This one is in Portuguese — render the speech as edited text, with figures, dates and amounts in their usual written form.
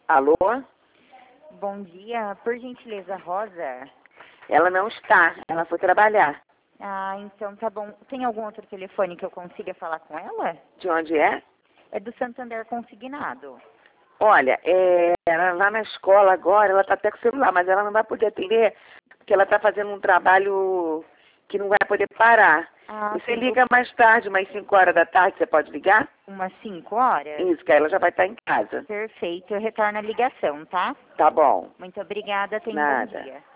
Alô? Bom dia, por gentileza, Rosa? Ela não está, ela foi trabalhar. Ah, então tá bom. Tem algum outro telefone que eu consiga falar com ela? De onde é? É do Santander Consignado. Olha, ela lá na escola agora, ela está até com o celular, mas ela não vai poder atender, porque ela está fazendo um trabalho que não vai poder parar. Ah, Você sim. liga mais tarde, umas 5 horas da tarde, você pode ligar? Umas 5 horas? Isso, que aí ela já vai estar em casa. Perfeito, eu retorno a ligação, tá? Tá bom. Muito obrigada, tenha um bom Nada. dia.